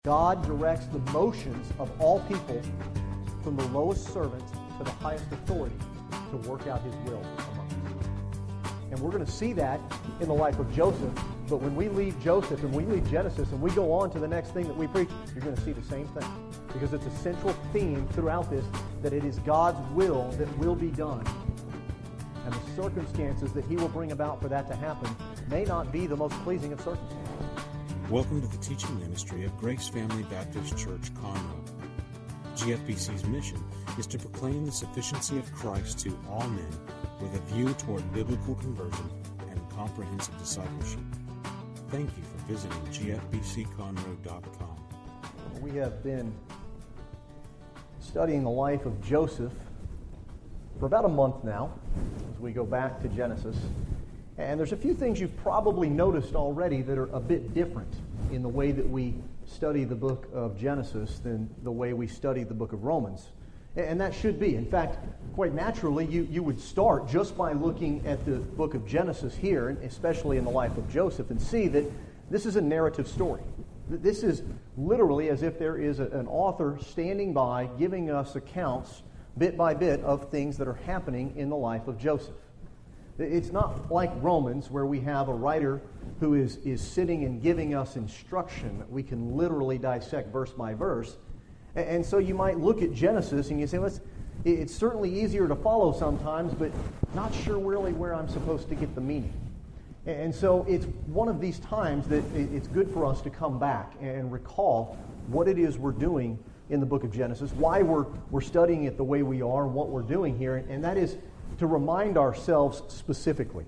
God directs the motions of all people from the lowest servant to the highest authority to work out his will among us. And we're going to see that in the life of Joseph. But when we leave Joseph and we leave Genesis and we go on to the next thing that we preach, you're going to see the same thing. Because it's a central theme throughout this, that it is God's will that will be done. And the circumstances that he will bring about for that to happen may not be the most pleasing of circumstances. Welcome to the teaching ministry of Grace Family Baptist Church, Conroe. GFBC's mission is to proclaim the sufficiency of Christ to all men with a view toward biblical conversion and comprehensive discipleship. Thank you for visiting gfbcconroe.com. We have been studying the life of Joseph for about a month now as we go back to Genesis. And there's a few things you've probably noticed already that are a bit different in the way that we study the book of Genesis than the way we study the book of Romans. And that should be. In fact, quite naturally, you would start just by looking at the book of Genesis here, and especially in the life of Joseph, and see that this is a narrative story. This is literally as if there is an author standing by giving us accounts bit by bit of things that are happening in the life of Joseph. It's not like Romans where we have a writer who is sitting and giving us instruction that we can literally dissect verse by verse. And so you might look at Genesis and you say, well, it's certainly easier to follow sometimes, but not sure really where I'm supposed to get the meaning. And so it's one of these times that it's good for us to come back and recall what it is we're doing in the book of Genesis, why we're studying it the way we are, and what we're doing here, and that is to remind ourselves specifically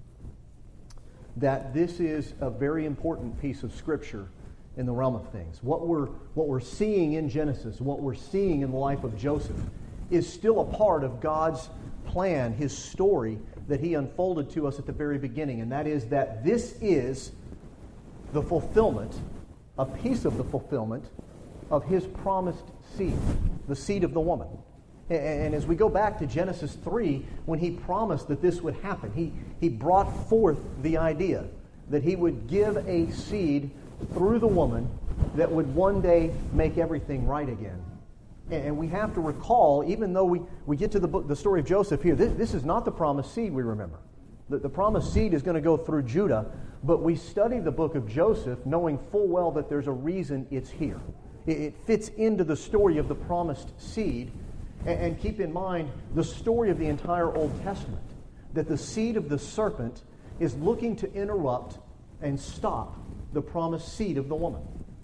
that this is a very important piece of Scripture in the realm of things. What we're seeing in Genesis, what we're seeing in the life of Joseph, is still a part of God's plan, his story that he unfolded to us at the very beginning, and that is that this is the fulfillment, a piece of the fulfillment of his promised seed, the seed of the woman. And as we go back to Genesis 3, when he promised that this would happen, he brought forth the idea that he would give a seed through the woman that would one day make everything right again. And we have to recall, even though we get to the story of Joseph here, this is not the promised seed, we remember. The promised seed is going to go through Judah, but we study the book of Joseph knowing full well that there's a reason it's here. It fits into the story of the promised seed. And keep in mind the story of the entire Old Testament, that the seed of the serpent is looking to interrupt and stop the promised seed of the woman.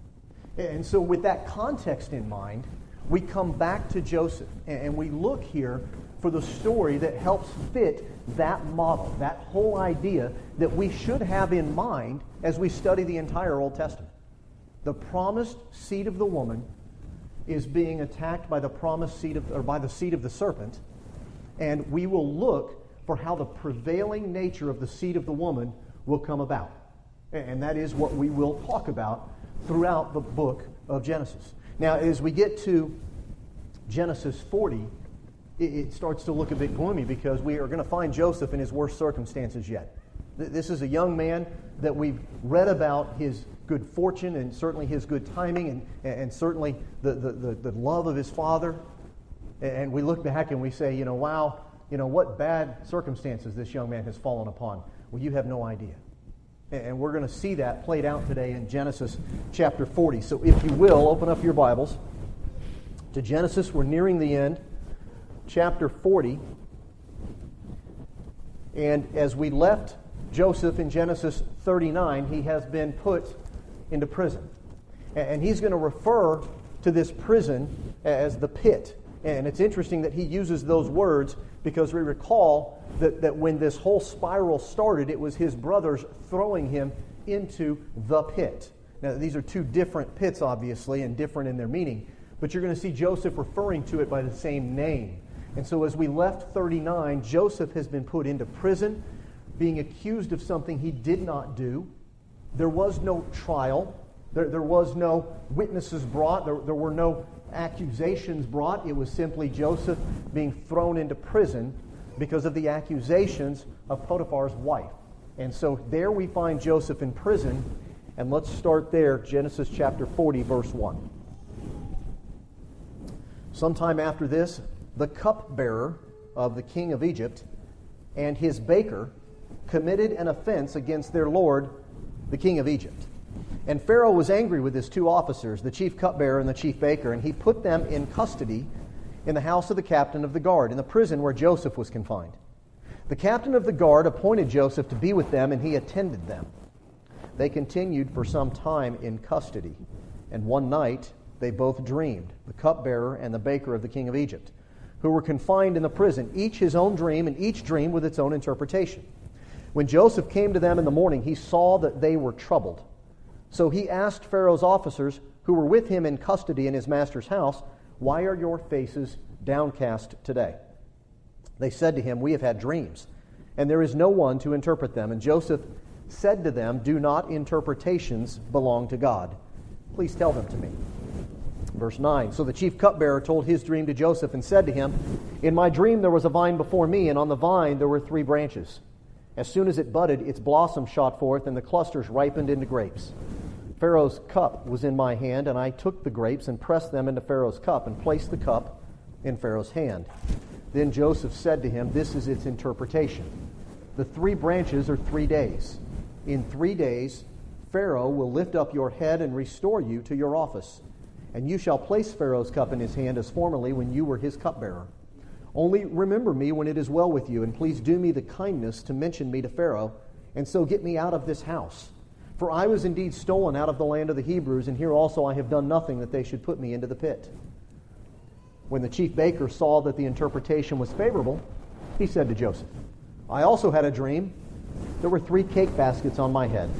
And so with that context in mind, we come back to Joseph, and we look here for the story that helps fit that model, that whole idea that we should have in mind as we study the entire Old Testament. The promised seed of the woman is being attacked by the promised seed by the seed of the serpent, and we will look for how the prevailing nature of the seed of the woman will come about. And that is what we will talk about throughout the book of Genesis. Now, as we get to Genesis 40, it starts to look a bit gloomy because we are going to find Joseph in his worst circumstances yet. This is a young man that we've read about his good fortune and certainly his good timing and certainly the love of his father. And we look back and we say, wow, what bad circumstances this young man has fallen upon. Well, you have no idea. And we're going to see that played out today in Genesis chapter 40. So if you will, open up your Bibles to Genesis. We're nearing the end. Chapter 40. And as we left Joseph in Genesis 39, he has been put into prison. And he's going to refer to this prison as the pit. And it's interesting that he uses those words because we recall that when this whole spiral started, it was his brothers throwing him into the pit. Now, these are two different pits, obviously, and different in their meaning. But you're going to see Joseph referring to it by the same name. And so as we left 39, Joseph has been put into prison, being accused of something he did not do. There was no trial. There was no witnesses brought. There were no accusations brought. It was simply Joseph being thrown into prison because of the accusations of Potiphar's wife. And so there we find Joseph in prison. And let's start there, Genesis chapter 40, verse 1. Sometime after this, the cupbearer of the king of Egypt and his baker committed an offense against their lord, the king of Egypt. And Pharaoh was angry with his two officers, the chief cupbearer and the chief baker, and he put them in custody in the house of the captain of the guard, in the prison where Joseph was confined. The captain of the guard appointed Joseph to be with them, and he attended them. They continued for some time in custody, and one night they both dreamed, the cupbearer and the baker of the king of Egypt, who were confined in the prison, each his own dream, and each dream with its own interpretation. When Joseph came to them in the morning, he saw that they were troubled. So he asked Pharaoh's officers, who were with him in custody in his master's house, "Why are your faces downcast today?" They said to him, "We have had dreams, and there is no one to interpret them." And Joseph said to them, "Do not interpretations belong to God? Please tell them to me." Verse 9, so the chief cupbearer told his dream to Joseph and said to him, "In my dream there was a vine before me, and on the vine there were 3 branches. As soon as it budded, its blossoms shot forth, and the clusters ripened into grapes. Pharaoh's cup was in my hand, and I took the grapes and pressed them into Pharaoh's cup and placed the cup in Pharaoh's hand." Then Joseph said to him, "This is its interpretation. The 3 branches are 3 days. In 3 days, Pharaoh will lift up your head and restore you to your office. And you shall place Pharaoh's cup in his hand as formerly when you were his cupbearer. Only remember me when it is well with you, and please do me the kindness to mention me to Pharaoh, and so get me out of this house. For I was indeed stolen out of the land of the Hebrews, and here also I have done nothing that they should put me into the pit." When the chief baker saw that the interpretation was favorable, he said to Joseph, "I also had a dream. There were 3 cake baskets on my head,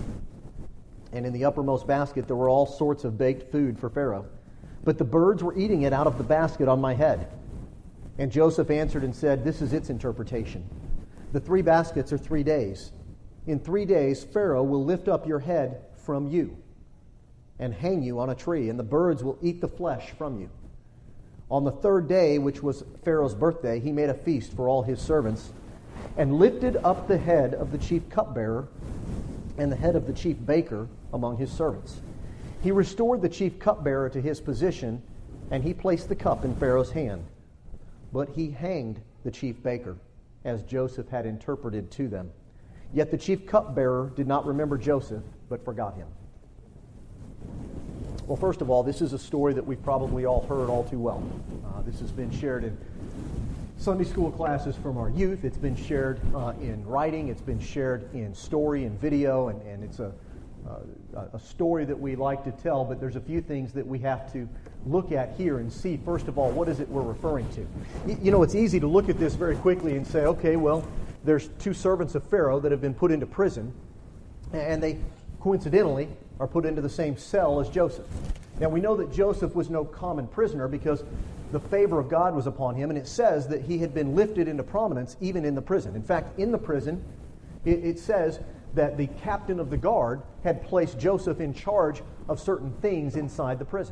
and in the uppermost basket there were all sorts of baked food for Pharaoh. But the birds were eating it out of the basket on my head." And Joseph answered and said, "This is its interpretation. The 3 baskets are 3 days. In 3 days Pharaoh will lift up your head from you and hang you on a tree, and the birds will eat the flesh from you. On the 3rd day, which was Pharaoh's birthday, he made a feast for all his servants and lifted up the head of the chief cupbearer and the head of the chief baker among his servants. He restored the chief cupbearer to his position, and he placed the cup in Pharaoh's hand. But he hanged the chief baker, as Joseph had interpreted to them. Yet the chief cupbearer did not remember Joseph, but forgot him." Well, first of all, this is a story that we've probably all heard all too well. This has been shared in Sunday school classes from our youth. It's been shared in writing. It's been shared in story and video, and it's a story that we like to tell, but there's a few things that we have to look at here and see, first of all, what is it we're referring to? You know, it's easy to look at this very quickly and say, okay, well, there's 2 servants of Pharaoh that have been put into prison, and they coincidentally are put into the same cell as Joseph. Now, we know that Joseph was no common prisoner because the favor of God was upon him, and it says that he had been lifted into prominence even in the prison. In fact, in the prison, it says that the captain of the guard had placed Joseph in charge of certain things inside the prison.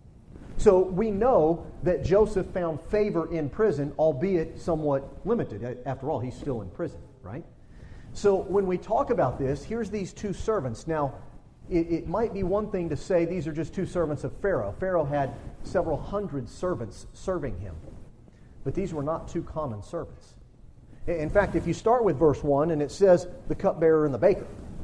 So we know that Joseph found favor in prison, albeit somewhat limited. After all, he's still in prison, right? So when we talk about this, here's these 2 servants. Now, it might be one thing to say these are just 2 servants of Pharaoh. Pharaoh had several hundred servants serving him. But these were not 2 common servants. In fact, if you start with verse 1, and it says the cupbearer and the baker.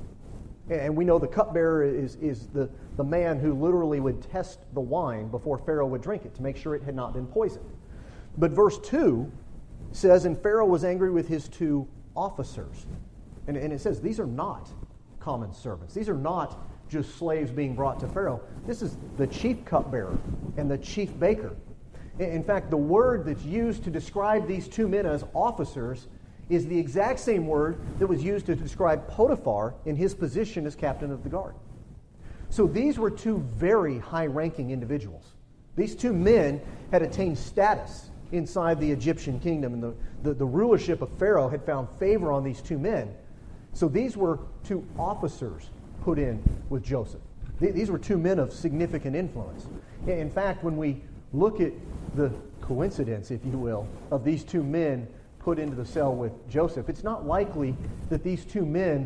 And we know the cupbearer is the man who literally would test the wine before Pharaoh would drink it to make sure it had not been poisoned. But verse 2 says, "And Pharaoh was angry with his 2 officers." And it says these are not common servants. These are not just slaves being brought to Pharaoh. This is the chief cupbearer and the chief baker. In fact, the word that's used to describe these 2 men as officers is the exact same word that was used to describe Potiphar in his position as captain of the guard. So these were 2 very high-ranking individuals. These 2 men had attained status inside the Egyptian kingdom, and the rulership of Pharaoh had found favor on these 2 men. So these were 2 officers put in with Joseph. These were 2 men of significant influence. In fact, when we look at the coincidence, if you will, of these 2 men put into the cell with Joseph, it's not likely that these 2 men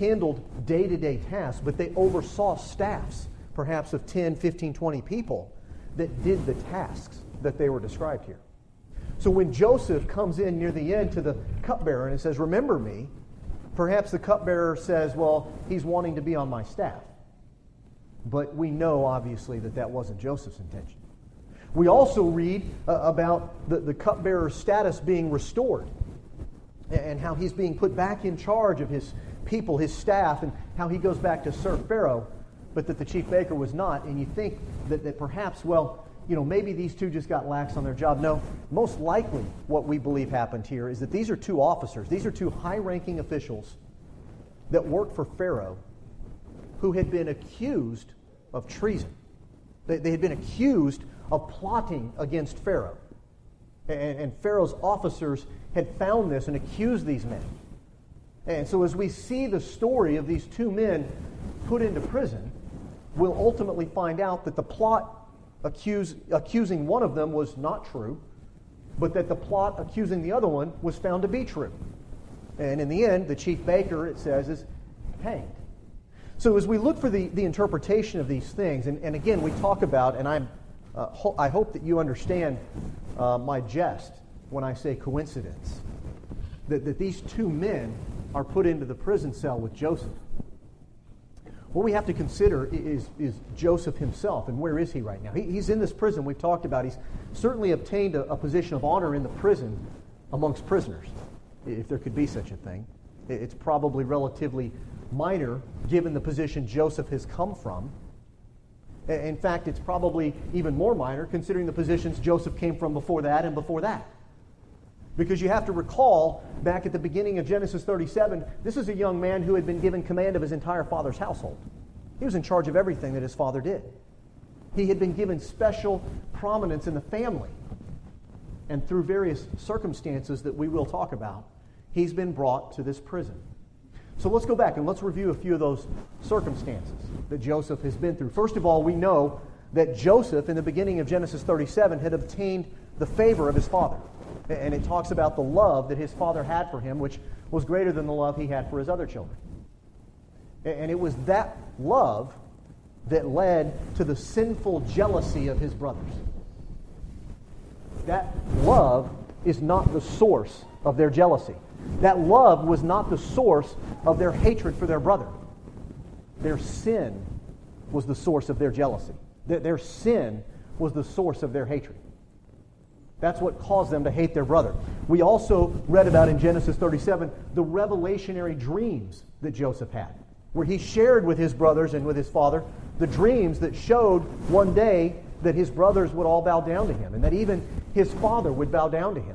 handled day-to-day tasks, but they oversaw staffs, perhaps of 10, 15, 20 people, that did the tasks that they were described here. So when Joseph comes in near the end to the cupbearer and says, "Remember me," perhaps the cupbearer says, "Well, he's wanting to be on my staff." But we know, obviously, that wasn't Joseph's intention. We also read about the cupbearer's status being restored and how he's being put back in charge of his people, his staff, and how he goes back to serve Pharaoh, but that the chief baker was not. And you think that perhaps, maybe these two just got lax on their job. No, most likely what we believe happened here is that these are two officers. These are two high-ranking officials that worked for Pharaoh who had been accused of treason. They had been accused of plotting against Pharaoh. And Pharaoh's officers had found this and accused these men. And so as we see the story of these two men put into prison, we'll ultimately find out that the plot accusing one of them was not true, but that the plot accusing the other one was found to be true. And in the end, the chief baker, it says, is hanged. So as we look for the interpretation of these things, and again, we talk about, and I hope that you understand my jest when I say coincidence, that these two men are put into the prison cell with Joseph. What we have to consider is Joseph himself, and where is he right now? He's in this prison we've talked about. He's certainly obtained a position of honor in the prison amongst prisoners, if there could be such a thing. It's probably relatively minor given the position Joseph has come from. In fact, it's probably even more minor considering the positions Joseph came from before that and before that. Because you have to recall, back at the beginning of Genesis 37, this is a young man who had been given command of his entire father's household. He was in charge of everything that his father did. He had been given special prominence in the family. And through various circumstances that we will talk about, he's been brought to this prison. So let's go back and let's review a few of those circumstances that Joseph has been through. First of all, we know that Joseph, in the beginning of Genesis 37, had obtained the favor of his father. And it talks about the love that his father had for him, which was greater than the love he had for his other children. And it was that love that led to the sinful jealousy of his brothers. That love is not the source of their jealousy. That love was not the source of their hatred for their brother. Their sin was the source of their jealousy. Their sin was the source of their hatred. That's what caused them to hate their brother. We also read about in Genesis 37 the revelationary dreams that Joseph had, where he shared with his brothers and with his father the dreams that showed one day that his brothers would all bow down to him, and that even his father would bow down to him.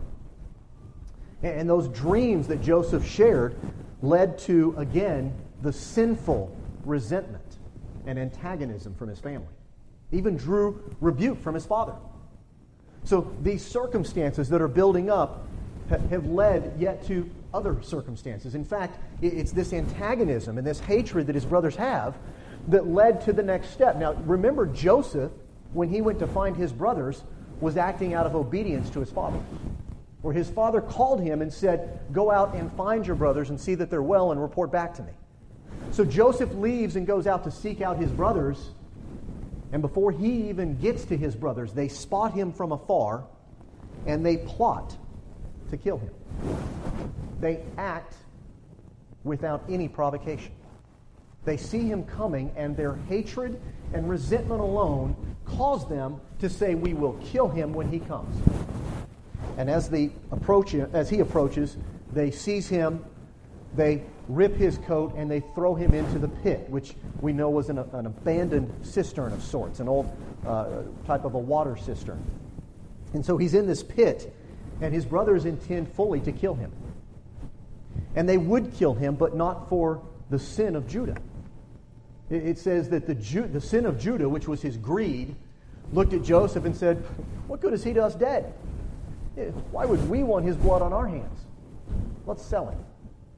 And those dreams that Joseph shared led to, again, the sinful resentment and antagonism from his family. Even drew rebuke from his father. So these circumstances that are building up have led yet to other circumstances. In fact, it's this antagonism and this hatred that his brothers have that led to the next step. Now, remember, Joseph, when he went to find his brothers, was acting out of obedience to his father. Where his father called him and said, "Go out and find your brothers and see that they're well and report back to me." So Joseph leaves and goes out to seek out his brothers. And before he even gets to his brothers, they spot him from afar and they plot to kill him. They act without any provocation. They see him coming, and their hatred and resentment alone cause them to say, "We will kill him when he comes." And as he approaches, they seize him, they rip his coat, and they throw him into the pit, which we know was an abandoned cistern of sorts, an old type of a water cistern. And so he's in this pit, and his brothers intend fully to kill him. And they would kill him, but not for the sin of Judah. It says that the sin of Judah, which was his greed, looked at Joseph and said, "What good is he to us dead? Why would we want his blood on our hands? Let's sell him."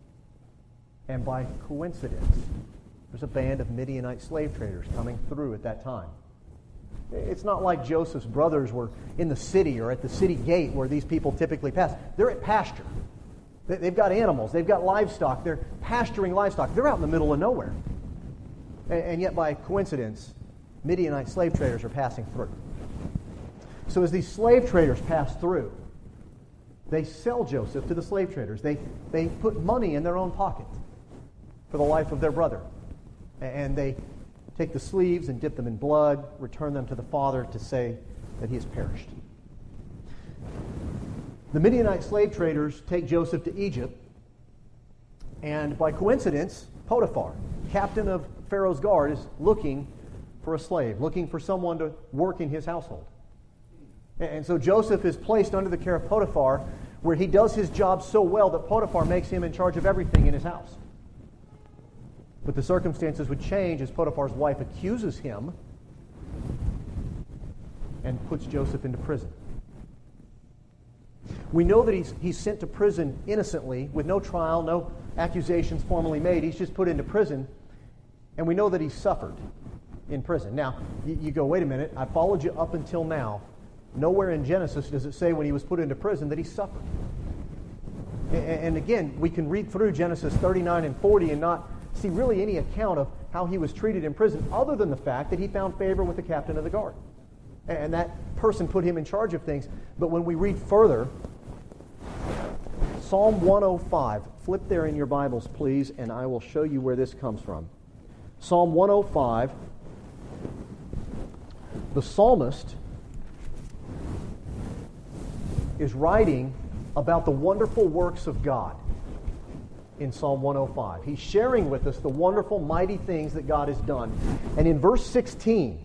And by coincidence, there's a band of Midianite slave traders coming through at that time. It's not like Joseph's brothers were in the city or at the city gate where these people typically pass. They're at pasture. They've got animals. They've got livestock. They're pasturing livestock. They're out in the middle of nowhere. And yet, by coincidence, Midianite slave traders are passing through. So as these slave traders pass through, they sell Joseph to the slave traders. They put money in their own pocket for the life of their brother. And they take the sleeves and dip them in blood, return them to the father to say that he has perished. The Midianite slave traders take Joseph to Egypt, and by coincidence, Potiphar, captain of Pharaoh's guard, is looking for a slave, looking for someone to work in his household. And so Joseph is placed under the care of Potiphar, where he does his job so well that Potiphar makes him in charge of everything in his house. But the circumstances would change as Potiphar's wife accuses him and puts Joseph into prison. We know that he's sent to prison innocently, with no trial, no accusations formally made. He's just put into prison, and we know that he's suffered in prison. Now, you go, wait a minute, I followed you up until now. Nowhere in Genesis does it say when he was put into prison that he suffered. And again, we can read through Genesis 39 and 40 and not see really any account of how he was treated in prison, other than the fact that he found favor with the captain of the guard. And that person put him in charge of things. But when we read further, Psalm 105, flip there in your Bibles, please, and I will show you where this comes from. Psalm 105, the psalmist is writing about the wonderful works of God in Psalm 105. He's sharing with us the wonderful, mighty things that God has done. And in verse 16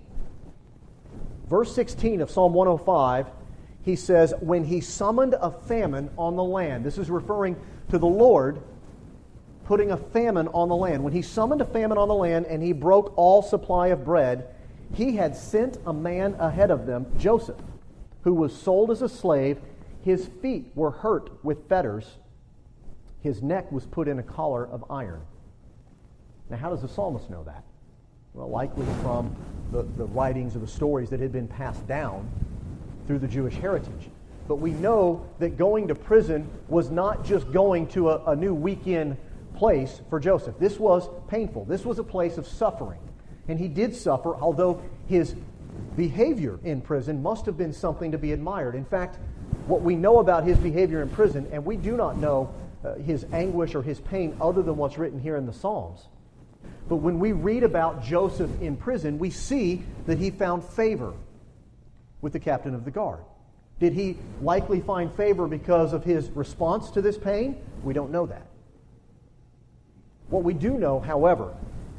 of Psalm 105, he says, when he summoned a famine on the land. This is referring to the Lord putting a famine on the land. When he summoned a famine on the land and he broke all supply of bread, he had sent a man ahead of them, Joseph, who was sold as a slave. His feet were hurt with fetters. His neck was put in a collar of iron. Now, how does the psalmist know that? Well, likely from the writings or the stories that had been passed down through the Jewish heritage. But we know that going to prison was not just going to a new weekend place for Joseph. This was painful. This was a place of suffering. And he did suffer, although his behavior in prison must have been something to be admired. In fact, what we know about his behavior in prison, and we do not know his anguish or his pain other than what's written here in the Psalms. But when we read about Joseph in prison, we see that he found favor with the captain of the guard. Did he likely find favor because of his response to this pain? We don't know that. What we do know, however,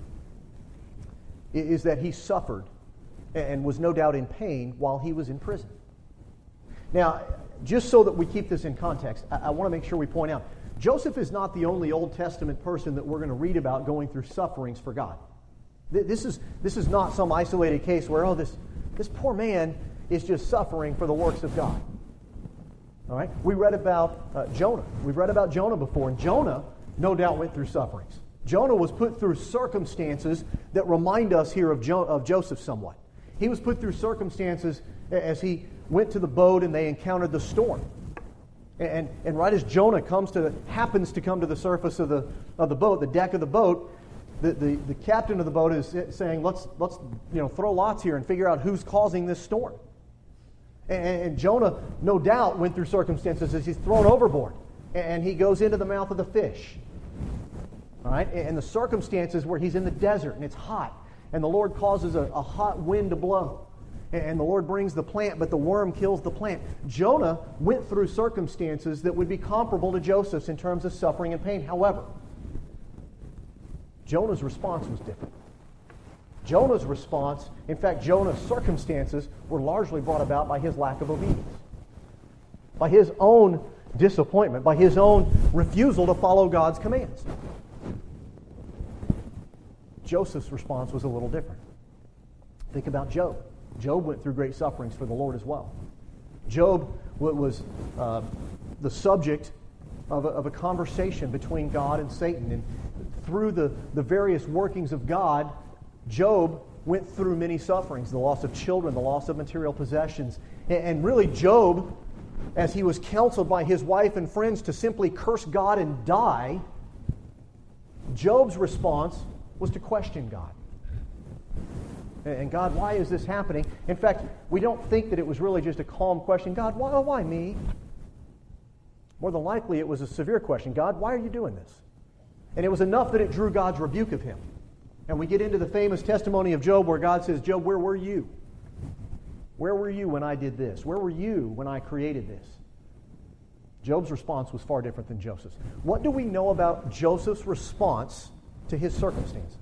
is that he suffered and was no doubt in pain while he was in prison. Now, just so that we keep this in context, I want to make sure we point out, Joseph is not the only Old Testament person that we're going to read about going through sufferings for God. This is not some isolated case where, this poor man is just suffering for the works of God. All right? We read about Jonah. We've read about Jonah before, and Jonah no doubt went through sufferings. Jonah was put through circumstances that remind us here of Joseph somewhat. He was put through circumstances as he went to the boat and they encountered the storm. And right as Jonah happens to come to the surface of the boat, the deck of the boat, the captain of the boat is saying, let's throw lots here and figure out who's causing this storm. And Jonah, no doubt, went through circumstances as he's thrown overboard. And he goes into the mouth of the fish. All right? And the circumstances where he's in the desert and it's hot. And the Lord causes a hot wind to blow. And the Lord brings the plant, but the worm kills the plant. Jonah went through circumstances that would be comparable to Joseph's in terms of suffering and pain. However, Jonah's response was different. Jonah's response, in fact, Jonah's circumstances were largely brought about by his lack of obedience, by his own disappointment, by his own refusal to follow God's commands. Joseph's response was a little different. Think about Job. Job went through great sufferings for the Lord as well. Job was the subject of a conversation between God and Satan. And through the various workings of God, Job went through many sufferings, the loss of children, the loss of material possessions. And really, Job as he was counseled by his wife and friends to simply curse God and die, Job's response was to question God. And God, why is this happening? In fact, we don't think that it was really just a calm question. God, why me? More than likely, it was a severe question. God, why are you doing this? And it was enough that it drew God's rebuke of him. And we get into the famous testimony of Job where God says, Job, where were you? Where were you when I did this? Where were you when I created this? Job's response was far different than Joseph's. What do we know about Joseph's response to his circumstances?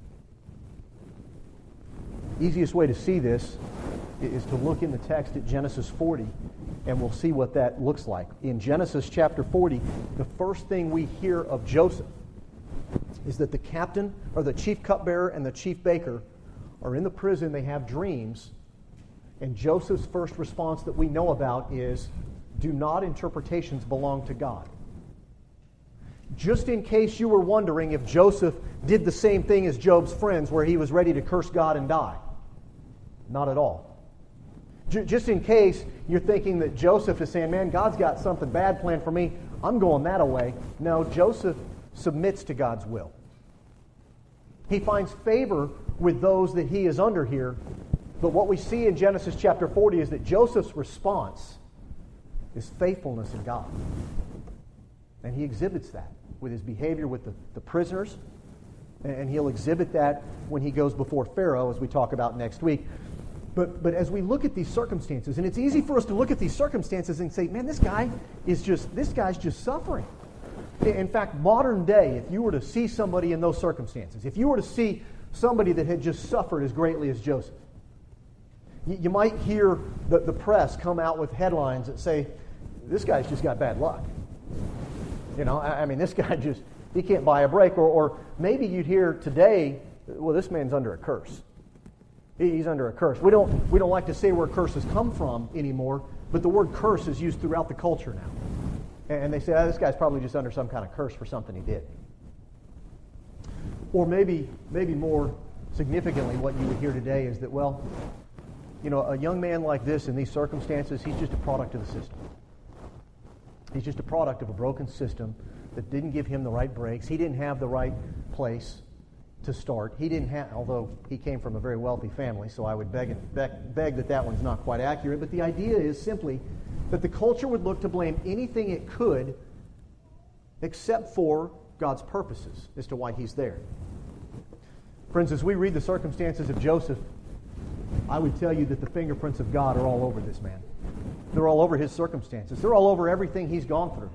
Easiest way to see this is to look in the text at Genesis 40, and we'll see what that looks like. In Genesis chapter 40, the first thing we hear of Joseph is that the captain, or the chief cupbearer and the chief baker, are in the prison. They have dreams, and Joseph's first response that we know about is, do not interpretations belong to God? Just in case you were wondering if Joseph did the same thing as Job's friends, where he was ready to curse God and die. Not at all. Just in case you're thinking that Joseph is saying, man, God's got something bad planned for me, I'm going that away. No, Joseph submits to God's will. He finds favor with those that he is under here. But what we see in Genesis chapter 40 is that Joseph's response is faithfulness in God. And he exhibits that with his behavior with the prisoners. And he'll exhibit that when he goes before Pharaoh, as we talk about next week. But as we look at these circumstances, and it's easy for us to look at these circumstances and say, man, this guy's just suffering. In fact, modern day, if you were to see somebody in those circumstances, if you were to see somebody that had just suffered as greatly as Joseph, you might hear the press come out with headlines that say, this guy's just got bad luck. You know, I mean, this guy he can't buy a break. Or maybe you'd hear today, well, this man's under a curse. He's under a curse. We don't like to say where curses come from anymore, but the word curse is used throughout the culture now. And they say, this guy's probably just under some kind of curse for something he did. Or maybe more significantly, what you would hear today is that, well, you know, a young man like this in these circumstances, he's just a product of the system. He's just a product of a broken system that didn't give him the right breaks. He didn't have the right place to start. He didn't have, although he came from a very wealthy family, so I would beg that one's not quite accurate. But the idea is simply that the culture would look to blame anything it could except for God's purposes as to why he's there. Friends, as we read the circumstances of Joseph, I would tell you that the fingerprints of God are all over this man. They're all over his circumstances. They're all over everything he's gone through.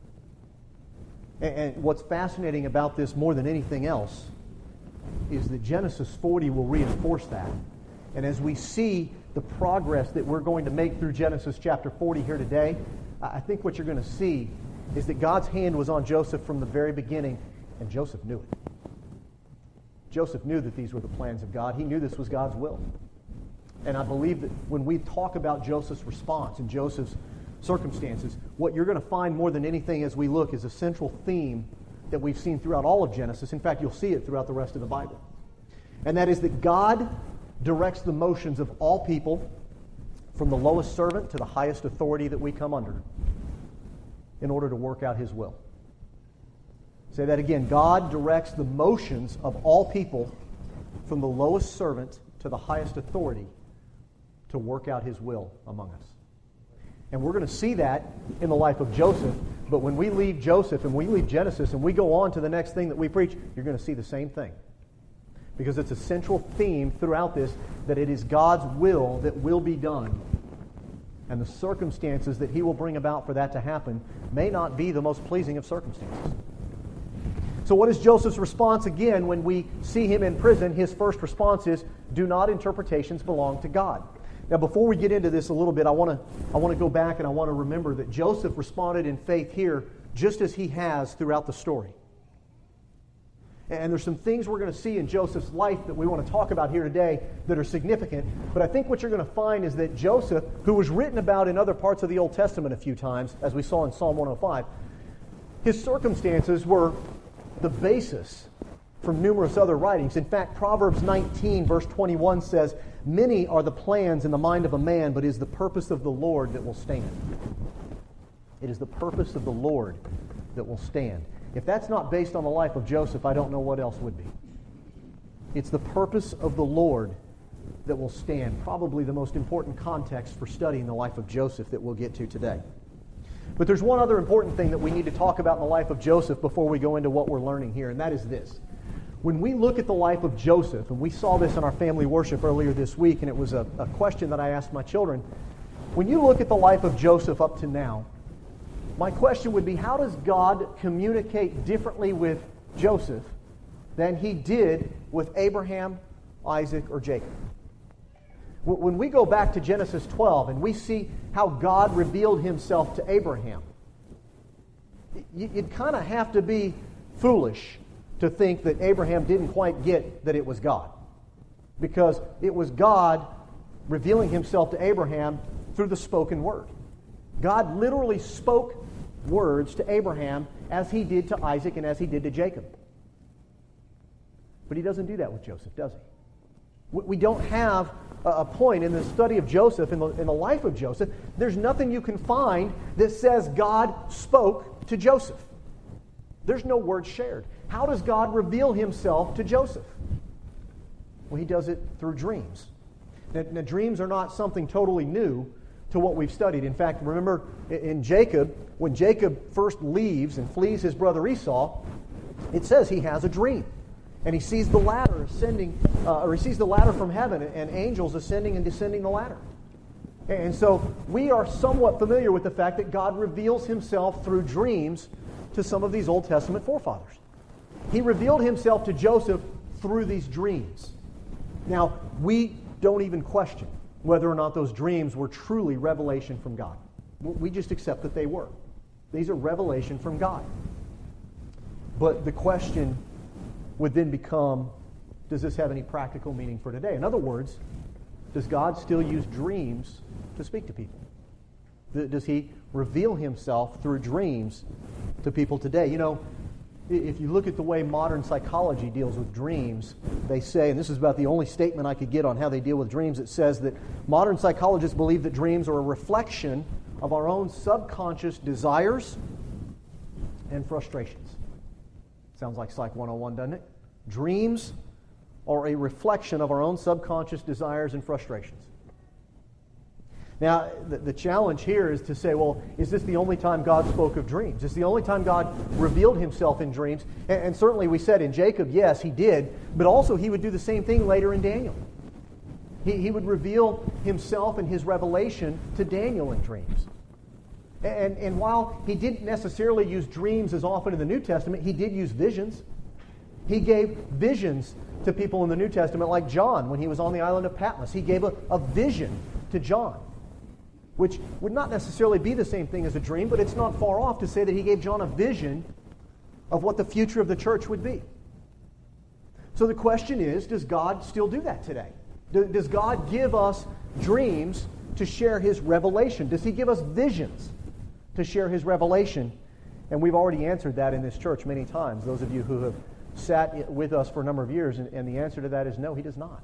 And what's fascinating about this more than anything else is that Genesis 40 will reinforce that. And as we see the progress that we're going to make through Genesis chapter 40 here today, I think what you're going to see is that God's hand was on Joseph from the very beginning, and Joseph knew it. Joseph knew that these were the plans of God. He knew this was God's will. And I believe that when we talk about Joseph's response and Joseph's circumstances, what you're going to find more than anything as we look is a central theme that we've seen throughout all of Genesis. In fact, you'll see it throughout the rest of the Bible. And that is that God directs the motions of all people from the lowest servant to the highest authority that we come under in order to work out his will. Say that again. God directs the motions of all people from the lowest servant to the highest authority to work out his will among us. And we're going to see that in the life of Joseph. But when we leave Joseph and we leave Genesis and we go on to the next thing that we preach, you're going to see the same thing. Because it's a central theme throughout this that it is God's will that will be done. And the circumstances that he will bring about for that to happen may not be the most pleasing of circumstances. So what is Joseph's response again when we see him in prison? His first response is, do not interpretations belong to God? Now, before we get into this a little bit, I want to go back and I want to remember that Joseph responded in faith here just as he has throughout the story. And there's some things we're going to see in Joseph's life that we want to talk about here today that are significant. But I think what you're going to find is that Joseph, who was written about in other parts of the Old Testament a few times, as we saw in Psalm 105, his circumstances were the basis for numerous other writings. In fact, Proverbs 19, verse 21 says, many are the plans in the mind of a man, but it is the purpose of the Lord that will stand. It is the purpose of the Lord that will stand. If that's not based on the life of Joseph, I don't know what else would be. It's the purpose of the Lord that will stand. Probably the most important context for studying the life of Joseph that we'll get to today. But there's one other important thing that we need to talk about in the life of Joseph before we go into what we're learning here, and that is this. When we look at the life of Joseph, and we saw this in our family worship earlier this week, and it was a question that I asked my children. When you look at the life of Joseph up to now, my question would be, how does God communicate differently with Joseph than he did with Abraham, Isaac, or Jacob? When we go back to Genesis 12 and we see how God revealed himself to Abraham, you'd kind of have to be foolish to think that Abraham didn't quite get that it was God. Because it was God revealing himself to Abraham through the spoken word. God literally spoke words to Abraham as he did to Isaac and as he did to Jacob. But he doesn't do that with Joseph, does he? We don't have a point in the study of Joseph, in the life of Joseph. There's nothing you can find that says God spoke to Joseph. There's no word shared. How does God reveal himself to Joseph? Well, he does it through dreams. Now, dreams are not something totally new to what we've studied. In fact, remember in Jacob, when Jacob first leaves and flees his brother Esau, it says he has a dream. And he sees the ladder ascending, or he sees the ladder from heaven and angels ascending and descending the ladder. And so we are somewhat familiar with the fact that God reveals himself through dreams to some of these Old Testament forefathers. He revealed himself to Joseph through these dreams. Now, we don't even question whether or not those dreams were truly revelation from God. We just accept that they were. These are revelation from God. But the question would then become, does this have any practical meaning for today? In other words, does God still use dreams to speak to people? Does he reveal himself through dreams to people today? You know, if you look at the way modern psychology deals with dreams, they say, and this is about the only statement I could get on how they deal with dreams, it says that modern psychologists believe that dreams are a reflection of our own subconscious desires and frustrations. Sounds like Psych 101, doesn't it? Dreams are a reflection of our own subconscious desires and frustrations. Now, the challenge here is to say, well, is this the only time God spoke of dreams? Is this the only time God revealed himself in dreams? And certainly we said in Jacob, yes, he did, but also he would do the same thing later in Daniel. He would reveal himself and his revelation to Daniel in dreams. And while he didn't necessarily use dreams as often in the New Testament, he did use visions. He gave visions to people in the New Testament, like John when he was on the island of Patmos. He gave a vision to John, which would not necessarily be the same thing as a dream, but it's not far off to say that he gave John a vision of what the future of the church would be. So the question is, does God still do that today? Does God give us dreams to share his revelation? Does he give us visions to share his revelation? And we've already answered that in this church many times, those of you who have sat with us for a number of years, and the answer to that is no, he does not.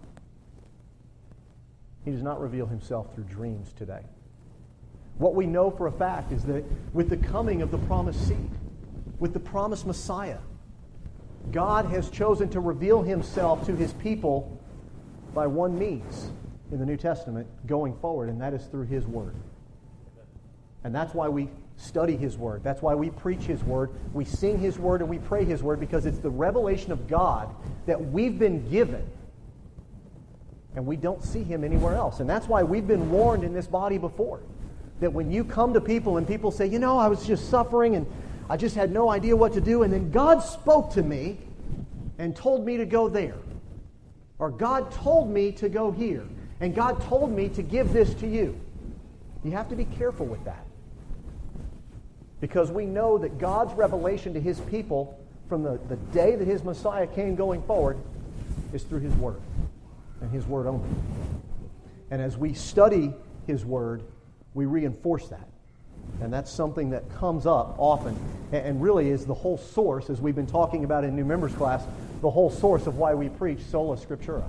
He does not reveal himself through dreams today. What we know for a fact is that with the coming of the promised seed, with the promised Messiah, God has chosen to reveal himself to his people by one means in the New Testament going forward, and that is through his word. And that's why we study his word. That's why we preach his word. We sing his word and we pray his word, because it's the revelation of God that we've been given. And we don't see him anywhere else. And that's why we've been warned in this body before, that when you come to people and people say, you know, I was just suffering and I just had no idea what to do, and then God spoke to me and told me to go there. Or God told me to go here. And God told me to give this to you. You have to be careful with that. Because we know that God's revelation to his people from the day that his Messiah came going forward is through his word, and his word only. And as we study his word, we reinforce that. And that's something that comes up often and really is the whole source, as we've been talking about in New Members class, the whole source of why we preach Sola Scriptura.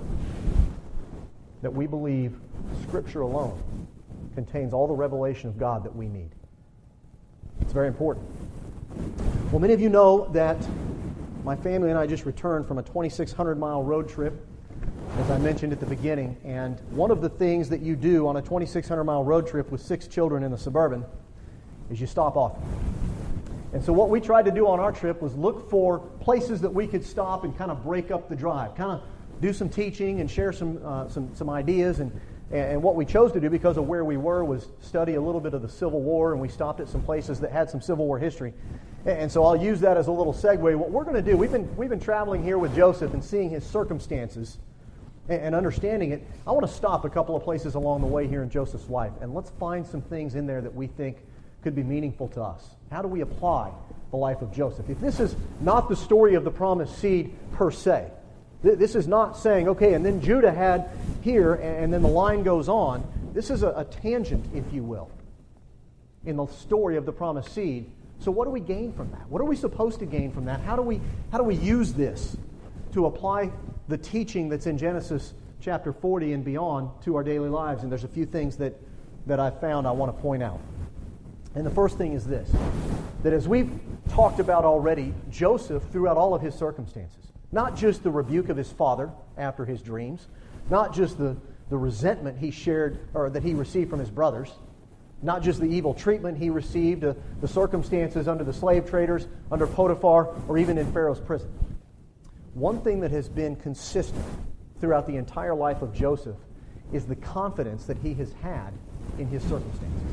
That we believe Scripture alone contains all the revelation of God that we need. It's very important. Well, many of you know that my family and I just returned from a 2,600-mile road trip, as I mentioned at the beginning. And one of the things that you do on a 2,600-mile road trip with 6 children in the Suburban is you stop often. And so what we tried to do on our trip was look for places that we could stop and kind of break up the drive, kind of do some teaching and share some ideas. And what we chose to do, because of where we were, was study a little bit of the Civil War, and we stopped at some places that had some Civil War history. And so I'll use that as a little segue. What we're going to do, we've been traveling here with Joseph and seeing his circumstances and understanding it. I want to stop a couple of places along the way here in Joseph's life, and let's find some things in there that we think could be meaningful to us. How do we apply the life of Joseph? If this is not the story of the promised seed per se, this is not saying, okay, and then Judah had here, and then the line goes on. This is a tangent, if you will, in the story of the promised seed. So what do we gain from that? What are we supposed to gain from that? How do we use this to apply the teaching that's in Genesis chapter 40 and beyond to our daily lives? And there's a few things that I've found I want to point out. And the first thing is this, that as we've talked about already, Joseph, throughout all of his circumstances, not just the rebuke of his father after his dreams, not just the resentment he shared or that he received from his brothers, not just the evil treatment he received, the circumstances under the slave traders, under Potiphar, or even in Pharaoh's prison. One thing that has been consistent throughout the entire life of Joseph is the confidence that he has had in his circumstances.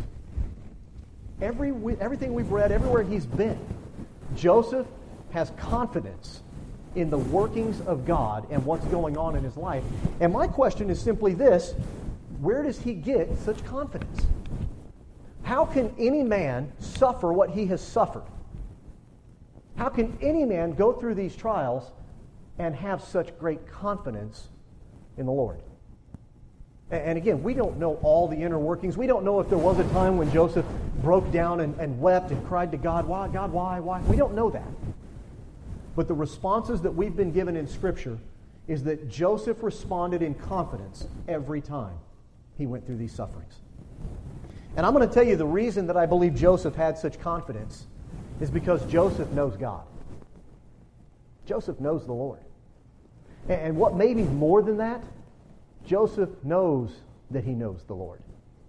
Everything we've read, everywhere he's been, Joseph has confidence in the workings of God and what's going on in his life. And my question is simply this: where does he get such confidence? How can any man suffer what he has suffered? How can any man go through these trials and have such great confidence in the Lord? And again, we don't know all the inner workings. We don't know if there was a time when Joseph broke down and wept and cried to God, why, God, why? We don't know that. But the responses that we've been given in Scripture is that Joseph responded in confidence every time he went through these sufferings. And I'm going to tell you the reason that I believe Joseph had such confidence is because Joseph knows God. Joseph knows the Lord. And what may be more than that, Joseph knows that he knows the Lord.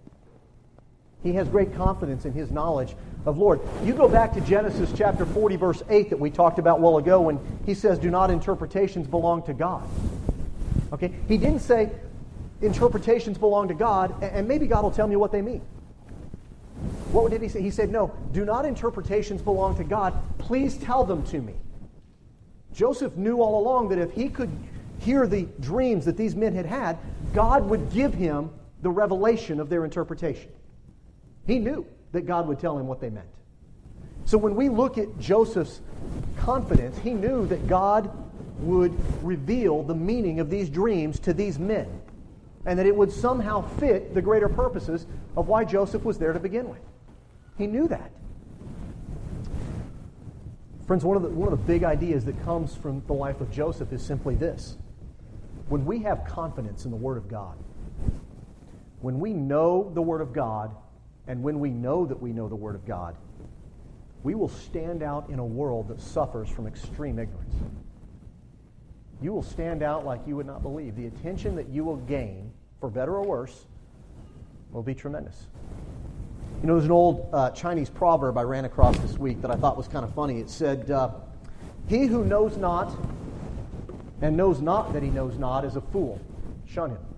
He has great confidence in his knowledge of Lord. You go back to Genesis chapter 40, verse 8 that we talked about a while ago when he says, do not interpretations belong to God. Okay? He didn't say interpretations belong to God, and maybe God will tell me what they mean. What did he say? He said, no, do not interpretations belong to God. Please tell them to me. Joseph knew all along that if he could hear the dreams that these men had had, God would give him the revelation of their interpretation. He knew that God would tell him what they meant. So when we look at Joseph's confidence, he knew that God would reveal the meaning of these dreams to these men, and that it would somehow fit the greater purposes of why Joseph was there to begin with. He knew that. Friends, one of the big ideas that comes from the life of Joseph is simply this. When we have confidence in the Word of God, when we know the Word of God, and when we know that we know the Word of God, we will stand out in a world that suffers from extreme ignorance. You will stand out like you would not believe. The attention that you will gain, for better or worse, will be tremendous. You know, there's an old Chinese proverb I ran across this week that I thought was kind of funny. It said, he who knows not and knows not that he knows not is a fool. Shun him.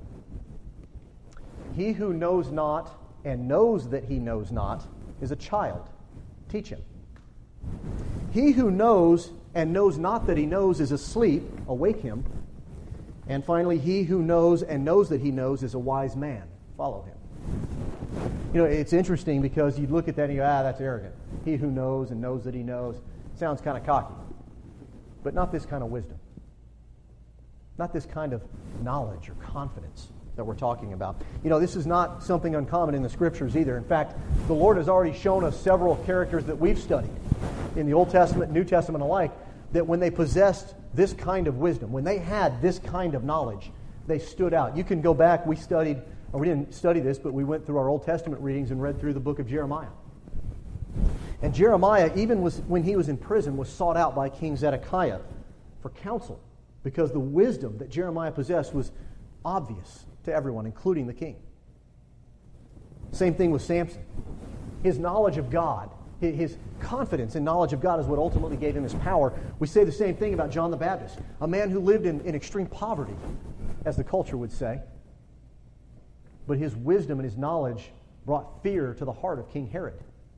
He who knows not and knows that he knows not is a child. Teach him. He who knows and knows not that he knows is asleep. Awake him. And finally, he who knows and knows that he knows is a wise man. Follow him. You know, it's interesting because you look at that and you go, that's arrogant. He who knows and knows that he knows. Sounds kind of cocky. But not this kind of wisdom. Not this kind of knowledge or confidence that we're talking about. You know, this is not something uncommon in the Scriptures either. In fact, the Lord has already shown us several characters that we've studied in the Old Testament, New Testament alike, that when they possessed this kind of wisdom, when they had this kind of knowledge, they stood out. You can go back, we didn't study this, but we went through our Old Testament readings and read through the book of Jeremiah. And Jeremiah, even when he was in prison, was sought out by King Zedekiah for counsel because the wisdom that Jeremiah possessed was obvious to everyone, including the king. Same thing with Samson. His knowledge of God, his confidence in knowledge of God is what ultimately gave him his power. We say the same thing about John the Baptist, a man who lived in extreme poverty, as the culture would say. But his wisdom and his knowledge brought fear to the heart of King Herod.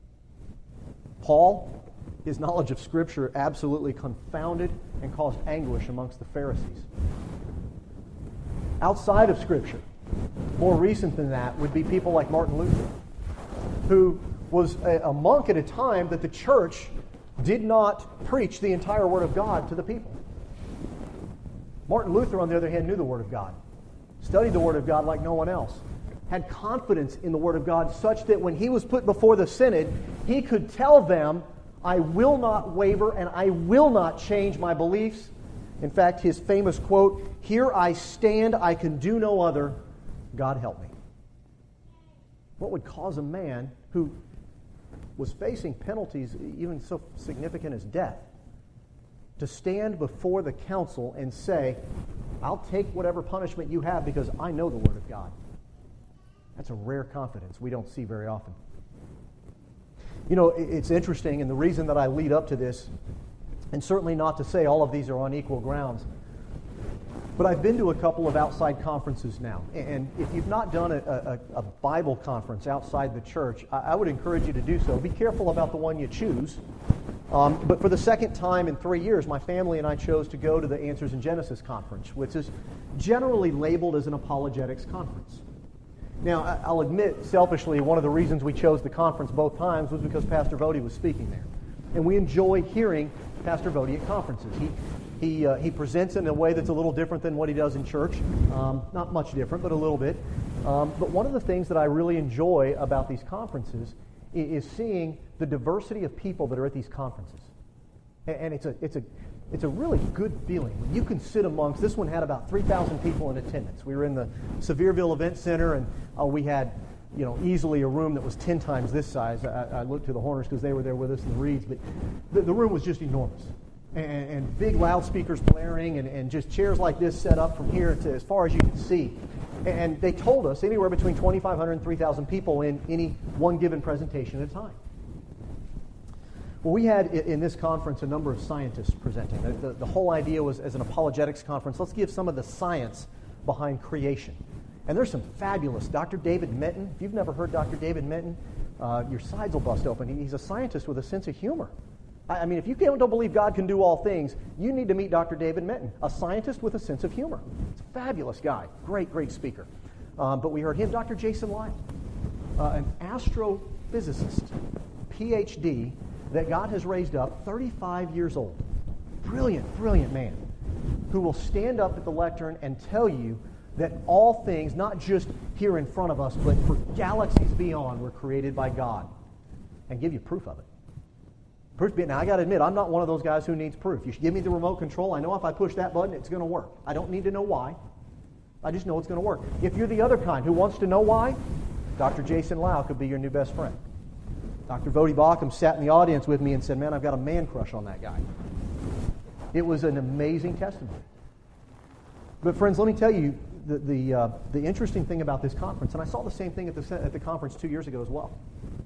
Paul, his knowledge of Scripture absolutely confounded and caused anguish amongst the Pharisees. Outside of Scripture, more recent than that, would be people like Martin Luther, who was a monk at a time that the church did not preach the entire Word of God to the people. Martin Luther, on the other hand, knew the Word of God, studied the Word of God like no one else, had confidence in the Word of God such that when he was put before the synod, he could tell them, I will not waver and I will not change my beliefs. In fact, his famous quote, "Here I stand, I can do no other, God help me." What would cause a man who was facing penalties even so significant as death to stand before the council and say, I'll take whatever punishment you have because I know the Word of God? That's a rare confidence we don't see very often. You know, it's interesting, and the reason that I lead up to this, and certainly not to say all of these are on equal grounds, but I've been to a couple of outside conferences now. And if you've not done a Bible conference outside the church, I would encourage you to do so. Be careful about the one you choose. But for the second time in 3 years, my family and I chose to go to the Answers in Genesis conference, which is generally labeled as an apologetics conference. Now, I'll admit, selfishly, one of the reasons we chose the conference both times was because Pastor Vody was speaking there. And we enjoy hearing Pastor Vody at conferences. He presents in a way that's a little different than what he does in church. Not much different, but a little bit. But one of the things that I really enjoy about these conferences is seeing the diversity of people that are at these conferences. And it's a really good feeling when you can sit amongst. This one had about 3,000 people in attendance. We were in the Sevierville Event Center, and we had, easily a room that was 10 times this size. I looked to the Horners because they were there with us in the Reeds, but the room was just enormous. And big loudspeakers blaring, and just chairs like this set up from here to as far as you can see. And they told us anywhere between 2,500 and 3,000 people in any one given presentation at a time. Well, we had in this conference a number of scientists presenting. The whole idea was, as an apologetics conference, let's give some of the science behind creation. And there's some fabulous. Dr. David Minton, if you've never heard Dr. David Minton, your sides will bust open. He's a scientist with a sense of humor. I mean, if you don't believe God can do all things, you need to meet Dr. David Minton, a scientist with a sense of humor. He's a fabulous guy. Great, great speaker. But we heard him. Dr. Jason Lyle, an astrophysicist, PhD, that God has raised up, 35 years old. Brilliant, brilliant man, who will stand up at the lectern and tell you that all things, not just here in front of us, but for galaxies beyond, were created by God, and give you proof of it. Now, I got to admit, I'm not one of those guys who needs proof. You should give me the remote control. I know if I push that button, it's going to work. I don't need to know why. I just know it's going to work. If you're the other kind who wants to know why, Dr. Jason Lau could be your new best friend. Dr. Vody Bauckham sat in the audience with me and said, man, I've got a man crush on that guy. It was an amazing testimony. But friends, let me tell you the interesting thing about this conference, and I saw the same thing at the conference 2 years ago as well.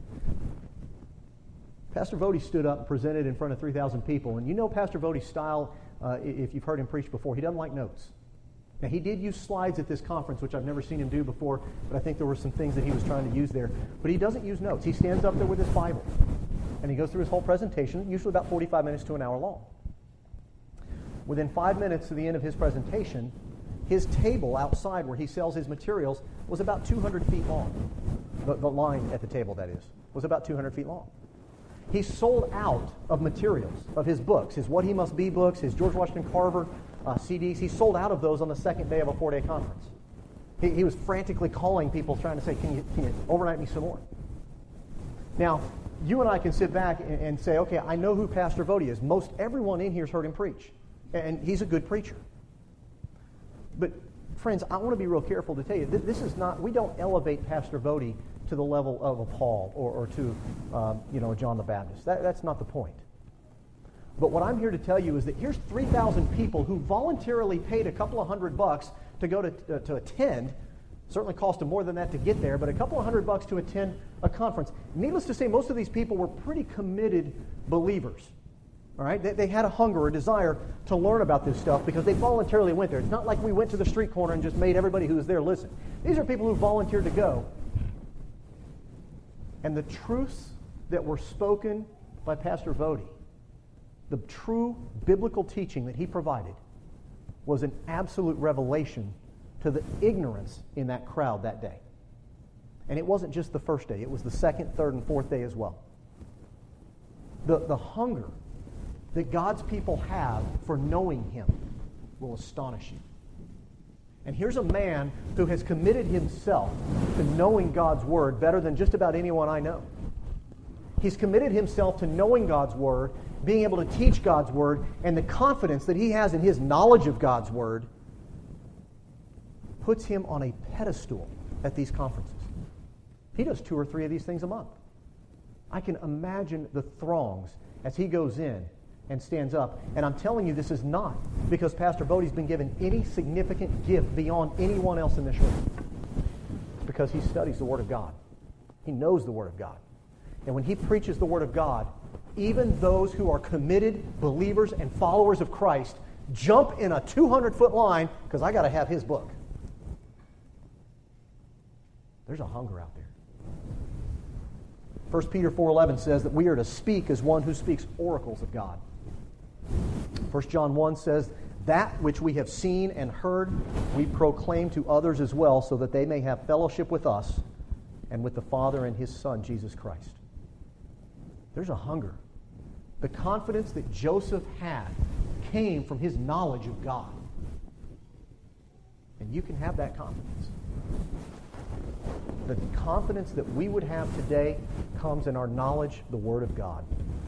Pastor Vody stood up and presented in front of 3,000 people, and you know Pastor Vody's style, if you've heard him preach before, he doesn't like notes. Now, he did use slides at this conference, which I've never seen him do before, but I think there were some things that he was trying to use there. But he doesn't use notes. He stands up there with his Bible, and he goes through his whole presentation, usually about 45 minutes to an hour long. Within 5 minutes to the end of his presentation, his table outside where he sells his materials was about 200 feet long. The line at the table, that is, was about 200 feet long. He sold out of materials, of his books, his What He Must Be books, his George Washington Carver CDs. He sold out of those on the second day of a 4-day conference. He was frantically calling people trying to say, can you overnight me some more? Now, you and I can sit back and say, okay, I know who Pastor Vody is. Most everyone in here has heard him preach, and he's a good preacher. But friends, I want to be real careful to tell you, this is not, we don't elevate Pastor Vody to the level of a Paul or to John the Baptist. That's not the point. But what I'm here to tell you is that here's 3,000 people who voluntarily paid a couple of $100 to go to attend. Certainly cost them more than that to get there, but a couple of $100 to attend a conference. Needless to say, most of these people were pretty committed believers. All right, they had a hunger, a desire to learn about this stuff because they voluntarily went there. It's not like we went to the street corner and just made everybody who was there listen. These are people who volunteered to go. And the truths that were spoken by Pastor Vody, the true biblical teaching that he provided, was an absolute revelation to the ignorance in that crowd that day. And it wasn't just the first day. It was the second, third, and fourth day as well. The hunger that God's people have for knowing Him will astonish you. And here's a man who has committed himself to knowing God's Word better than just about anyone I know. He's committed himself to knowing God's Word, being able to teach God's Word, and the confidence that he has in his knowledge of God's Word puts him on a pedestal at these conferences. He does 2 or 3 of these things a month. I can imagine the throngs as he goes in and stands up. And I'm telling you, this is not because Pastor Vody's been given any significant gift beyond anyone else in this room. It's because he studies the Word of God. He knows the Word of God. And when he preaches the Word of God, even those who are committed believers and followers of Christ jump in a 200-foot line because I got to have his book. There's a hunger out there. 1 Peter 4:11 says that we are to speak as one who speaks oracles of God. 1 John 1 says, that which we have seen and heard, we proclaim to others as well, so that they may have fellowship with us and with the Father and His Son, Jesus Christ. There's a hunger. The confidence that Joseph had came from his knowledge of God. And you can have that confidence. The confidence that we would have today comes in our knowledge of the Word of God.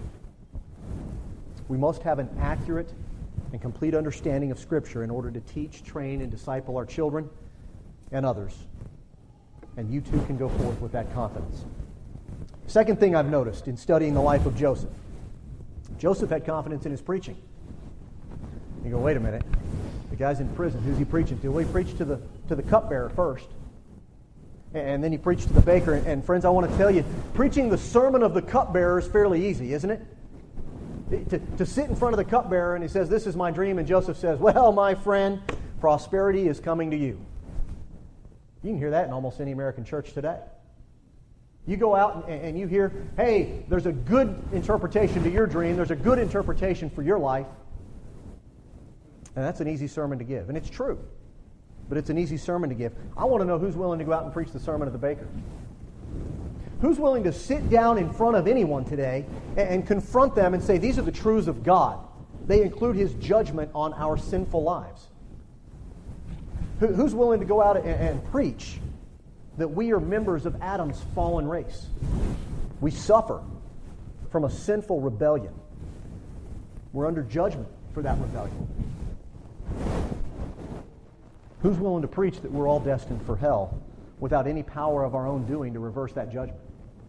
We must have an accurate and complete understanding of Scripture in order to teach, train, and disciple our children and others. And you too can go forth with that confidence. Second thing I've noticed in studying the life of Joseph. Joseph had confidence in his preaching. You go, wait a minute. The guy's in prison. Who's he preaching to? Well, he preached to the cupbearer first. And then he preached to the baker. And friends, I want to tell you, preaching the sermon of the cupbearer is fairly easy, isn't it? To sit in front of the cupbearer and he says, this is my dream, and Joseph says, well, my friend, prosperity is coming to you. You can hear that in almost any American church today. You go out and you hear, hey, there's a good interpretation to your dream, there's a good interpretation for your life. And that's an easy sermon to give. And it's true. But it's an easy sermon to give. I want to know who's willing to go out and preach the sermon of the baker. Who's willing to sit down in front of anyone today and confront them and say, these are the truths of God. They include His judgment on our sinful lives. Who's willing to go out and preach that we are members of Adam's fallen race? We suffer from a sinful rebellion. We're under judgment for that rebellion. Who's willing to preach that we're all destined for hell without any power of our own doing to reverse that judgment?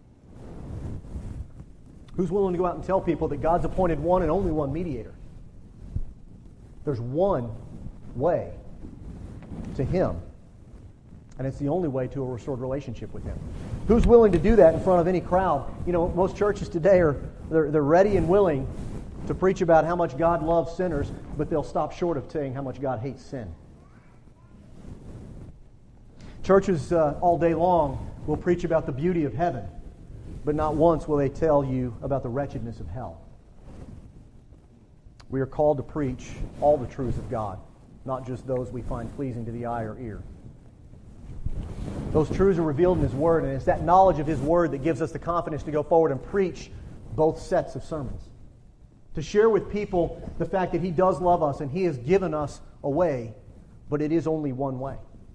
Who's willing to go out and tell people that God's appointed one and only one mediator? There's one way to Him, and it's the only way to a restored relationship with Him. Who's willing to do that in front of any crowd? You know, most churches today they're ready and willing to preach about how much God loves sinners, but they'll stop short of saying how much God hates sin. Churches all day long will preach about the beauty of heaven, but not once will they tell you about the wretchedness of hell. We are called to preach all the truths of God, not just those we find pleasing to the eye or ear. Those truths are revealed in His Word, and it's that knowledge of His Word that gives us the confidence to go forward and preach both sets of sermons. To share with people the fact that He does love us and He has given us a way, but it is only one way.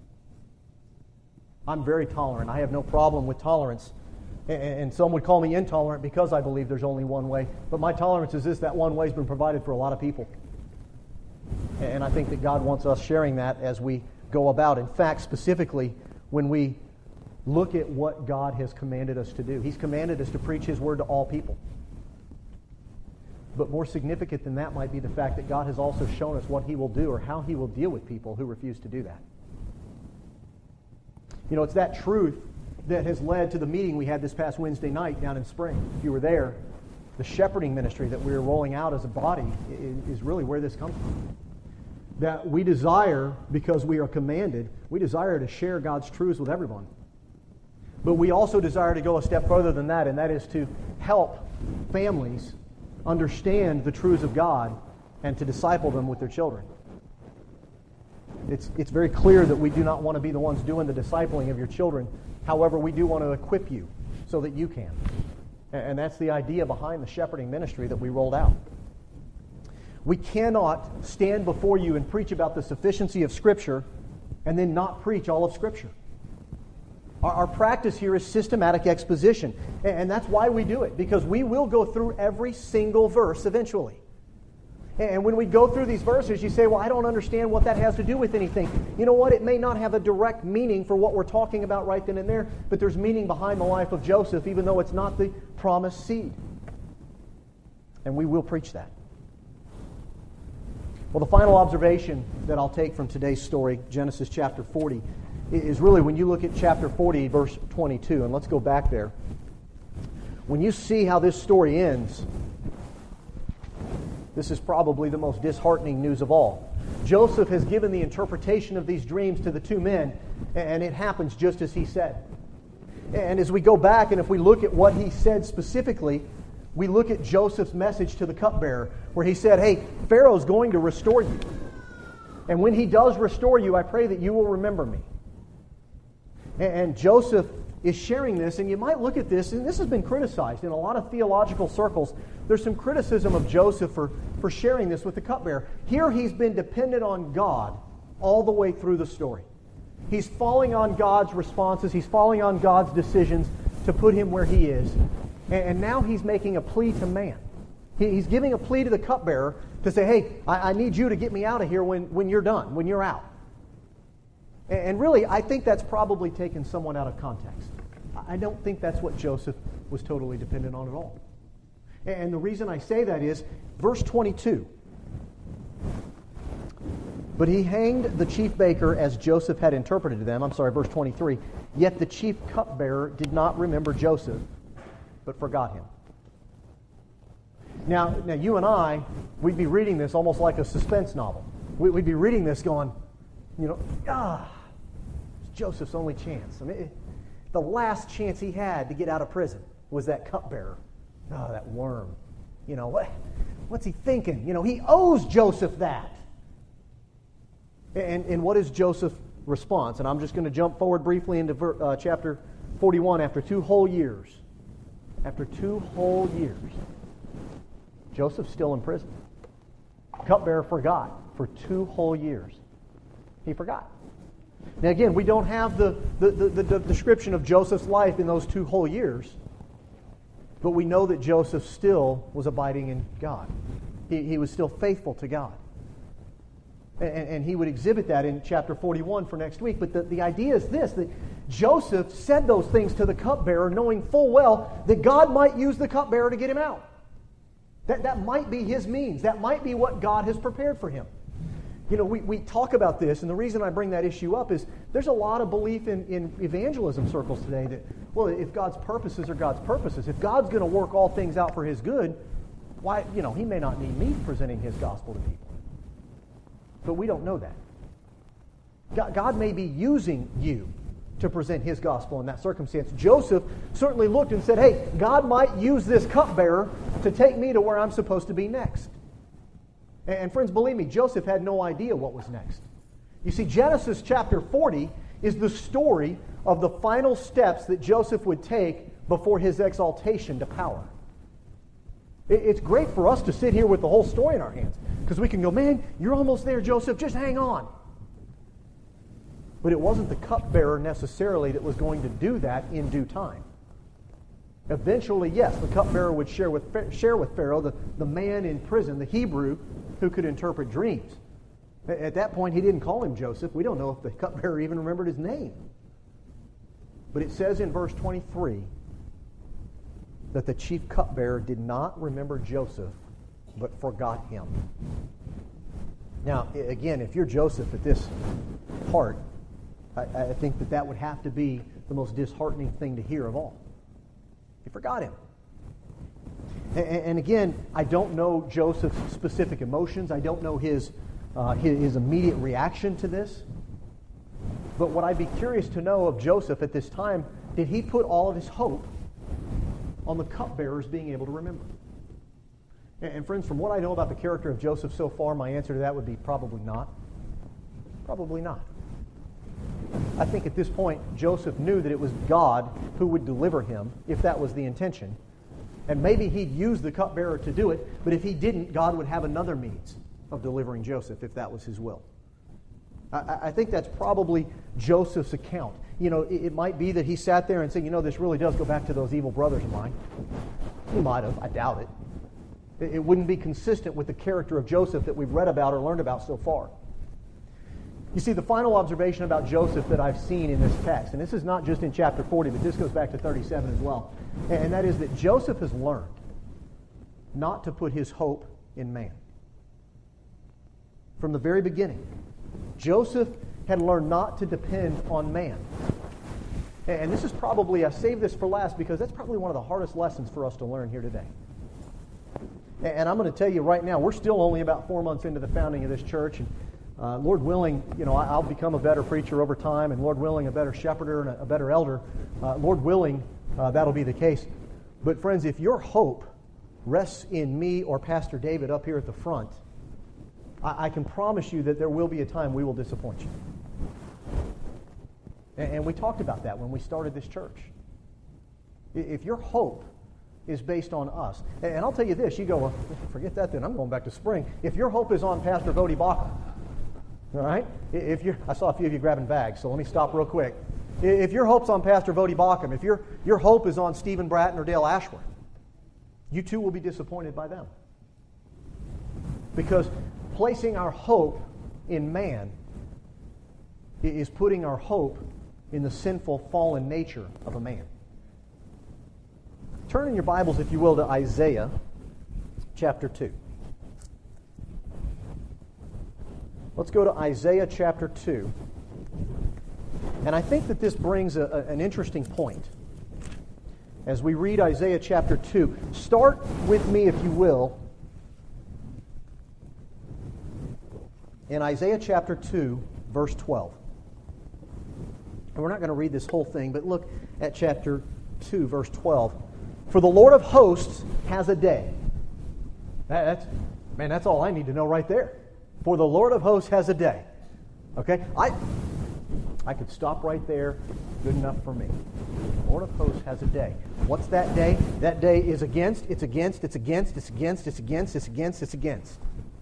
I'm very tolerant. I have no problem with tolerance. And some would call me intolerant because I believe there's only one way. But my tolerance is this: that one way has been provided for a lot of people. And I think that God wants us sharing that as we go about. In fact, specifically, when we look at what God has commanded us to do. He's commanded us to preach His word to all people. But more significant than that might be the fact that God has also shown us what He will do or how He will deal with people who refuse to do that. You know, it's that truth that has led to the meeting we had this past Wednesday night down in Spring. If you were there, the shepherding ministry that we're rolling out as a body is really where this comes from. That we desire, because we are commanded, we desire to share God's truths with everyone. But we also desire to go a step further than that, and that is to help families understand the truths of God and to disciple them with their children. It's very clear that we do not want to be the ones doing the discipling of your children. However, we do want to equip you so that you can. And that's the idea behind the shepherding ministry that we rolled out. We cannot stand before you and preach about the sufficiency of Scripture and then not preach all of Scripture. Our practice here is systematic exposition. And that's why we do it, because we will go through every single verse eventually. And when we go through these verses, you say, well, I don't understand what that has to do with anything. You know what? It may not have a direct meaning for what we're talking about right then and there, but there's meaning behind the life of Joseph, even though it's not the promised seed. And we will preach that. Well, the final observation that I'll take from today's story, Genesis chapter 40, is really when you look at chapter 40, verse 22, and let's go back there. When you see how this story ends, this is probably the most disheartening news of all. Joseph has given the interpretation of these dreams to the two men, and it happens just as he said. And as we go back, and if we look at what he said specifically, we look at Joseph's message to the cupbearer, where he said, hey, Pharaoh's going to restore you. And when he does restore you, I pray that you will remember me. And Joseph is sharing this, and you might look at this, and this has been criticized in a lot of theological circles. There's some criticism of Joseph for sharing this with the cupbearer. Here he's been dependent on God all the way through the story. He's falling on God's responses. He's falling on God's decisions to put him where he is. And now he's making a plea to man. He's giving a plea to the cupbearer to say, hey, I need you to get me out of here when you're done, when you're out. And really, I think that's probably taken somewhat out of context. I don't think that's what Joseph was totally dependent on at all. And the reason I say that is, verse 22. But he hanged the chief baker as Joseph had interpreted to them. I'm sorry, verse 23. Yet the chief cupbearer did not remember Joseph, but forgot him. Now you and I, we'd be reading this almost like a suspense novel. We'd be reading this going, it's Joseph's only chance. I mean, the last chance he had to get out of prison was that cupbearer. Oh, that worm. What's he thinking? He owes Joseph that. And what is Joseph's response? And I'm just going to jump forward briefly into chapter 41. After 2 whole years, Joseph's still in prison. Cupbearer forgot for 2 whole years. He forgot. Now again, we don't have the description of Joseph's life in those 2 whole years, but we know that Joseph still was abiding in God. He was still faithful to God. And he would exhibit that in chapter 41 for next week. But the idea is this, that Joseph said those things to the cupbearer knowing full well that God might use the cupbearer to get him out. That might be his means. That might be what God has prepared for him. We talk about this, and the reason I bring that issue up is there's a lot of belief in evangelism circles today that, well, if God's purposes are God's purposes, if God's going to work all things out for His good, why, He may not need me presenting His gospel to people. But we don't know that. God may be using you to present His gospel in that circumstance. Joseph certainly looked and said, hey, God might use this cupbearer to take me to where I'm supposed to be next. And friends, believe me, Joseph had no idea what was next. You see, Genesis chapter 40 is the story of the final steps that Joseph would take before his exaltation to power. It's great for us to sit here with the whole story in our hands, because we can go, man, you're almost there, Joseph, just hang on. But it wasn't the cupbearer necessarily that was going to do that in due time. Eventually, yes, the cupbearer would share with Pharaoh, the man in prison, the Hebrew, who could interpret dreams. At that point, he didn't call him Joseph. We don't know if the cupbearer even remembered his name. But it says in verse 23 that the chief cupbearer did not remember Joseph, but forgot him. Now, again, if you're Joseph at this part, I think that would have to be the most disheartening thing to hear of all. He forgot him. And again, I don't know Joseph's specific emotions. I don't know his immediate reaction to this. But what I'd be curious to know of Joseph at this time, did he put all of his hope on the cupbearers being able to remember? And friends, from what I know about the character of Joseph so far, my answer to that would be probably not. Probably not. I think at this point, Joseph knew that it was God who would deliver him, if that was the intention. And maybe he'd use the cupbearer to do it, but if he didn't, God would have another means of delivering Joseph, if that was his will. I think that's probably Joseph's account. You know, it might be that he sat there and said, you know, this really does go back to those evil brothers of mine. He might have. I doubt it. It wouldn't be consistent with the character of Joseph that we've read about or learned about so far. You see, the final observation about Joseph that I've seen in this text, and this is not just in chapter 40, but this goes back to 37 as well, and that is that Joseph has learned not to put his hope in man. From the very beginning, Joseph had learned not to depend on man. And this is probably, I saved this for last because that's probably one of the hardest lessons for us to learn here today. And I'm going to tell you right now, we're still only about 4 months into the founding of this church. And Lord willing, you know, I'll become a better preacher over time, and Lord willing, a better shepherder and a better elder. Lord willing, that'll be the case. But friends, if your hope rests in me or Pastor David up here at the front, I can promise you that there will be a time we will disappoint you. And we talked about that when we started this church. If your hope is based on us, and I'll tell you this, you go, well, forget that then, I'm going back to spring. If your hope is on Pastor Vodi Baca, all right? I saw a few of you grabbing bags, so let me stop real quick. If your hope's on Pastor Vodi Baca, if your hope is on Stephen Bratton or Dale Ashworth, you too will be disappointed by them. Because placing our hope in man is putting our hope in the sinful, fallen nature of a man. Turn in your Bibles, if you will, to Isaiah chapter 2. Let's go to Isaiah chapter 2. And I think that this brings an interesting point. As we read Isaiah chapter 2, start with me, if you will, in Isaiah chapter 2, verse 12. And we're not going to read this whole thing, but look at chapter 2, verse 12. For the Lord of hosts has a day. That's all I need to know right there. For the Lord of hosts has a day. Okay? I could stop right there. Good enough for me. The Lord of hosts has a day. What's that day? That day is against, it's against, it's against, it's against, it's against, it's against, it's against.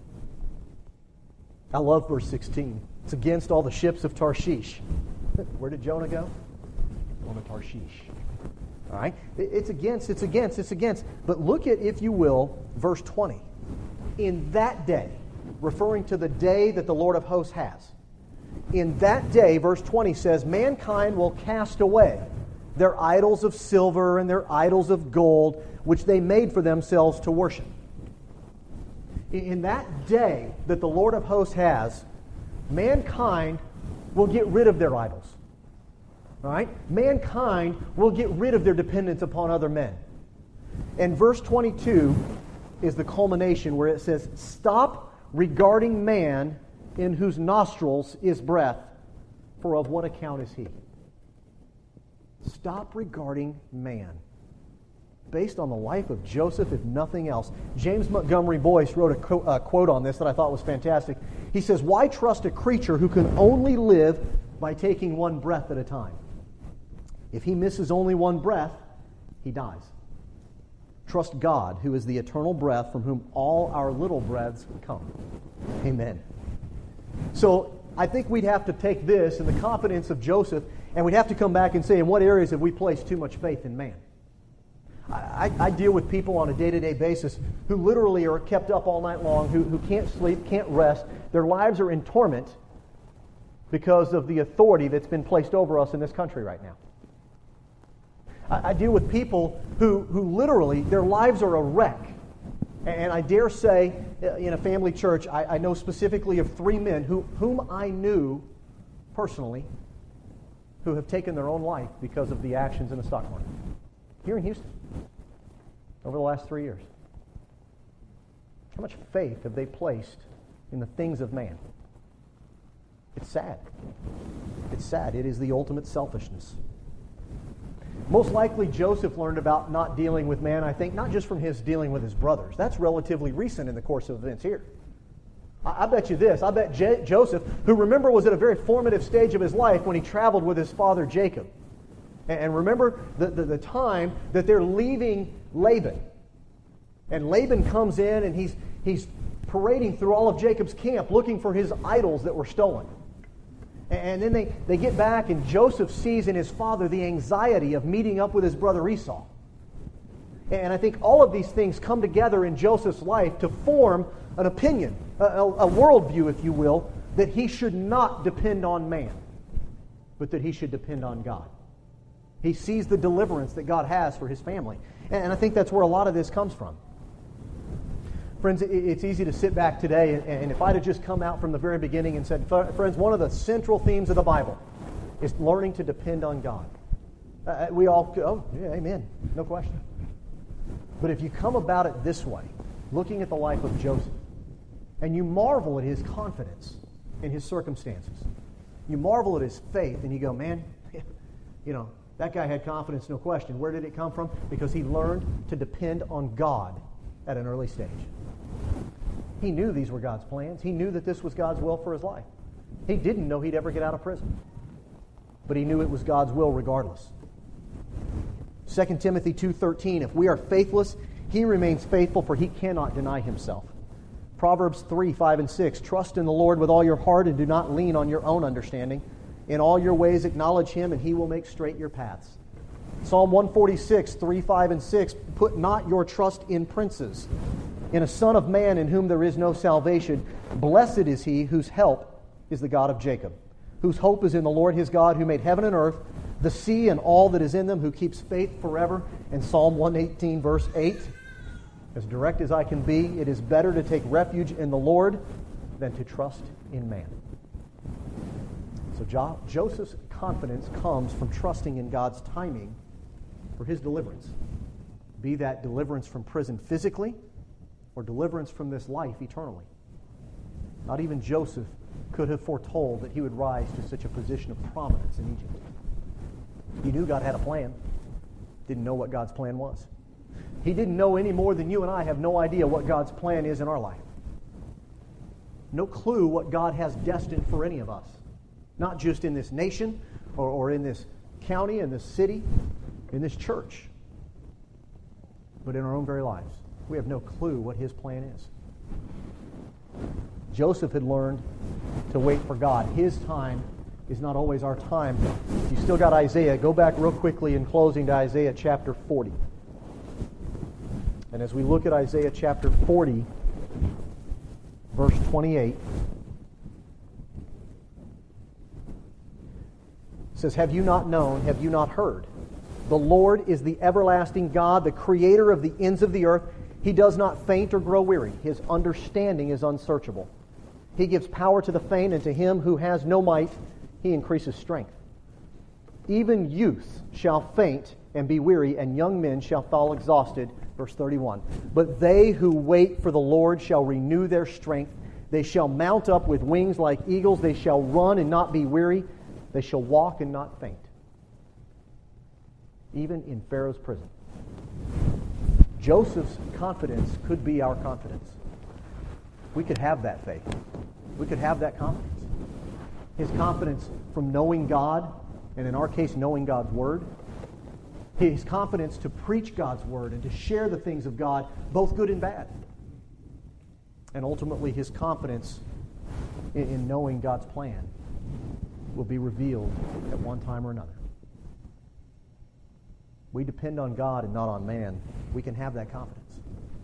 I love verse 16. It's against all the ships of Tarshish. Where did Jonah go? On to Tarshish. All right? It's against, it's against, it's against. But look at, if you will, verse 20. In that day, referring to the day that the Lord of hosts has. In that day, verse 20 says, mankind will cast away their idols of silver and their idols of gold, which they made for themselves to worship. In that day that the Lord of hosts has, mankind will get rid of their idols. All right? Mankind will get rid of their dependence upon other men. And verse 22 is the culmination where it says, stop regarding man in whose nostrils is breath, for of what account is he? Stop regarding man. Based on the life of Joseph, if nothing else. James Montgomery Boyce wrote a quote on this that I thought was fantastic. He says, why trust a creature who can only live by taking one breath at a time? If he misses only one breath, he dies. Trust God, who is the eternal breath from whom all our little breaths come. Amen. So I think we'd have to take this in the confidence of Joseph, and we'd have to come back and say, in what areas have we placed too much faith in man? I deal with people on a day-to-day basis who literally are kept up all night long, who can't sleep, can't rest. Their lives are in torment because of the authority that's been placed over us in this country right now. I deal with people who literally, their lives are a wreck. And I dare say, in a family church, I know specifically of 3 men whom I knew personally who have taken their own life because of the actions in the stock market here in Houston over the last 3 years. How much faith have they placed in the things of man? It's sad. It's sad. It is the ultimate selfishness. Most likely Joseph learned about not dealing with man, I think, not just from his dealing with his brothers. That's relatively recent in the course of events here. I bet you this. I bet Joseph, who remember was at a very formative stage of his life when he traveled with his father Jacob. And remember the time that they're leaving Laban. And Laban comes in and he's parading through all of Jacob's camp looking for his idols that were stolen. And then they get back and Joseph sees in his father the anxiety of meeting up with his brother Esau. And I think all of these things come together in Joseph's life to form an opinion, a worldview, if you will, that he should not depend on man, but that he should depend on God. He sees the deliverance that God has for his family. And I think that's where a lot of this comes from. Friends, it's easy to sit back today, and if I'd have just come out from the very beginning and said, friends, one of the central themes of the Bible is learning to depend on God. We all go, oh, yeah, amen, no question. But if you come about it this way, looking at the life of Joseph, and you marvel at his confidence in his circumstances, you marvel at his faith, and you go, man, that guy had confidence, no question. Where did it come from? Because he learned to depend on God at an early stage. He knew these were God's plans. He knew that this was God's will for his life. He didn't know he'd ever get out of prison. But he knew it was God's will regardless. 2 Timothy 2:13, if we are faithless, he remains faithful, for he cannot deny himself. Proverbs 3:5 and 6, trust in the Lord with all your heart and do not lean on your own understanding. In all your ways acknowledge him, and he will make straight your paths. Psalm 146, 3, 5, and 6, put not your trust in princes, in a son of man in whom there is no salvation. Blessed is he whose help is the God of Jacob, whose hope is in the Lord his God, who made heaven and earth, the sea and all that is in them, who keeps faith forever. And Psalm 118, verse 8, as direct as I can be, it is better to take refuge in the Lord than to trust in man. So Joseph's confidence comes from trusting in God's timing for his deliverance, be that deliverance from prison physically or deliverance from this life eternally. Not even Joseph could have foretold that he would rise to such a position of prominence in Egypt. He knew God had a plan, didn't know what God's plan was. He didn't know any more than you and I have no idea what God's plan is in our life. No clue what God has destined for any of us, not just in this nation or in this county, in this city, in this church, but in our own very lives. We have no clue what his plan is. Joseph had learned to wait for God. His time is not always our time. If you still got Isaiah, go back real quickly in closing to Isaiah chapter 40. And as we look at Isaiah chapter 40, verse 28, it says, have you not known, have you not heard? The Lord is the everlasting God, the creator of the ends of the earth. He does not faint or grow weary. His understanding is unsearchable. He gives power to the faint, and to him who has no might, he increases strength. Even youth shall faint and be weary, and young men shall fall exhausted. Verse 31. But they who wait for the Lord shall renew their strength. They shall mount up with wings like eagles. They shall run and not be weary. They shall walk and not faint. Even in Pharaoh's prison. Joseph's confidence could be our confidence. We could have that faith. We could have that confidence. His confidence from knowing God, and in our case, knowing God's Word. His confidence to preach God's Word and to share the things of God, both good and bad. And ultimately, his confidence in knowing God's plan will be revealed at one time or another. We depend on God and not on man. We can have that confidence.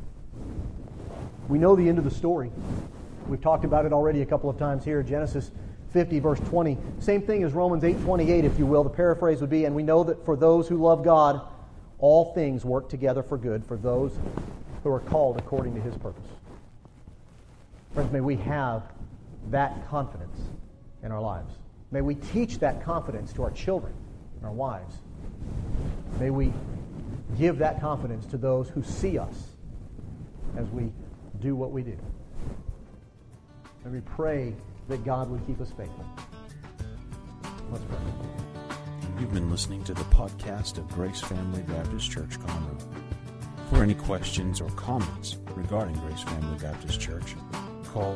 We know the end of the story. We've talked about it already a couple of times here. Genesis 50, verse 20. Same thing as Romans 8:28, if you will. The paraphrase would be, and we know that for those who love God, all things work together for good for those who are called according to His purpose. Friends, may we have that confidence in our lives. May we teach that confidence to our children and our wives. May we give that confidence to those who see us as we do what we do. And we pray that God would keep us faithful. Let's pray. You've been listening to the podcast of Grace Family Baptist Church, Conroe. For any questions or comments regarding Grace Family Baptist Church, call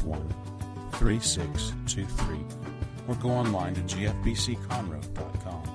281-661-3623 or go online to gfbcconroe.com.